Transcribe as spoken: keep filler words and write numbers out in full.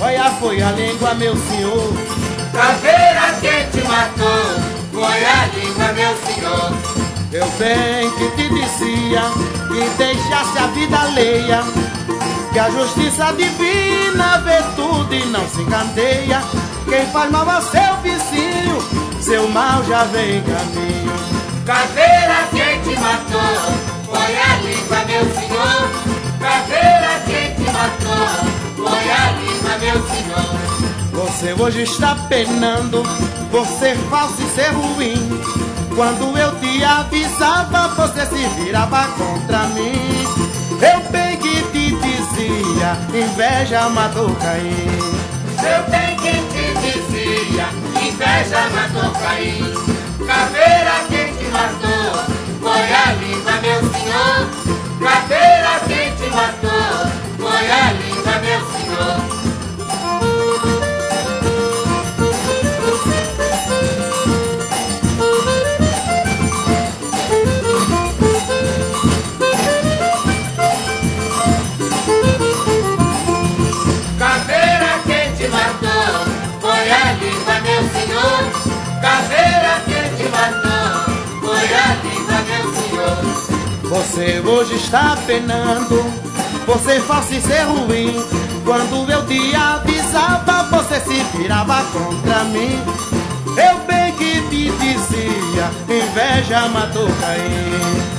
olha, foi a língua, meu senhor. Caveira quem te matou, foi a língua, meu senhor. Eu bem que te dizia que deixasse a vida alheia, que a justiça divina vê tudo e não se encandeia. Quem faz mal a seu vizinho, seu mal já vem em caminho. Caveira quem te matou, foi a língua, meu senhor. Caveira quem te matou, foi a língua, meu senhor. Você hoje está penando por ser falso e ser ruim. Quando eu te avisava, você se virava contra mim. Eu bem que te dizia, inveja matou Caim. Eu bem que te dizia, inveja matou Caim. Caveira quem te matou, foi a língua, meu senhor. Caveira quem te matou, foi a língua, meu senhor. Caveira quem te matou, foi a língua, meu senhor. Você hoje está penando por ser falso e ser ruim. Quando eu te avisava, você se virava contra mim. Eu bem que te dizia, inveja matou Caim.